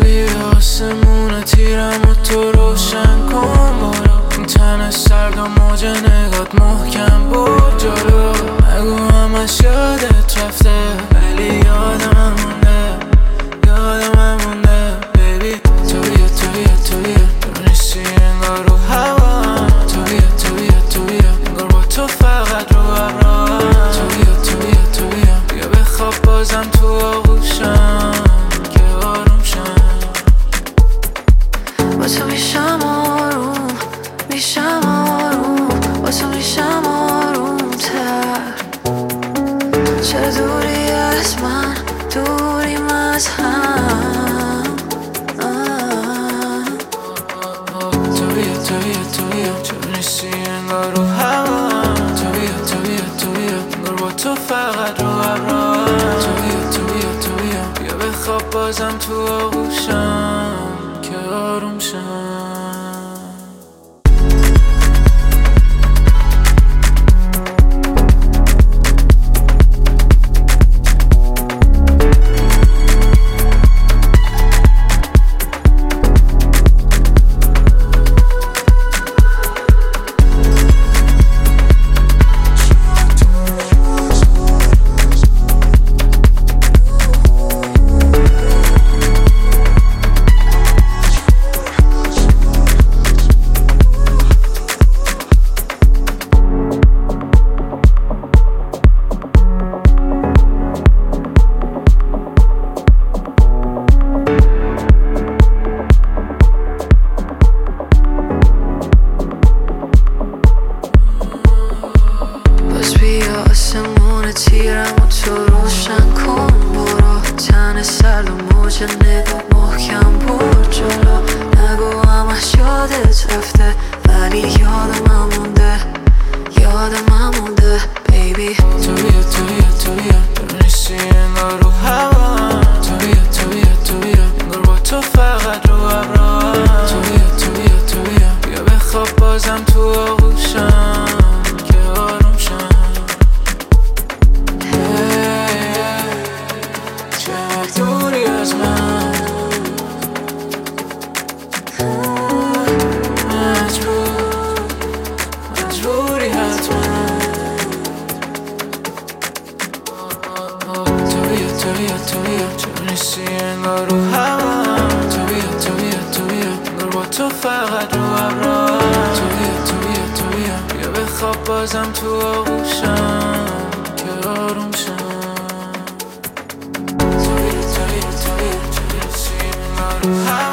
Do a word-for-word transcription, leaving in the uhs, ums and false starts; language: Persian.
بی آسمون تیرم و تو روشن کن برو. این تن سرد و موج نگات محکم بود جلو. مگو همش یادت رفته ولی یادم هم مونده، یادم هم مونده. بیبی تو بیا تو بیا تو بیا، تو نیستی انگار رو هوا. تو بیا تو بیا تو بیا، انگار با تو فقط رو ابرا. تو بیا تو بیا تو بیا، بیا بخواب بازم تو آغوشم که آروم شم. با تو میشم آروم، میشم آروم، با تو میشم آروم تر. چرا دوری از من، دوریم از هم. تو بیا تو بیا تو بیا، چون نیستی انگار رو هوا. تو بیا تو بیا تو بیا، انگار با تو فقط رو ابرا. تو بیا تو بیا تو بیا، بیا بخواب بازم تو آغوشم که آروم شم. آسمون تیرم و تو روشن کن برو. تن سرد و موج نگاه محکم بود جلو. نگو همش یادت رفته ولی یادم هم مونده، یادم هم مونده. بیبی تو بیا تو بیا تو بیا، تو نیستی انگار رو هوا. تو بیا تو بیا تو بیا، انگار با تو فقط رو ابرا. تو بیا تو بیا تو بیا، بیا بخواب بازم تو آغوشم که آروم شم. دوری از من مجبور، مجبوری حتما. تو بیا تو بیا تو بیا، چون نیستی انگار رو هوا. تو بیا تو بیا تو بیا، انگار با تو فقط رو ابرا. تو بیا تو بیا تو بیا، بیا بخواب بازم تو آغوشم که آروم شم. Hi.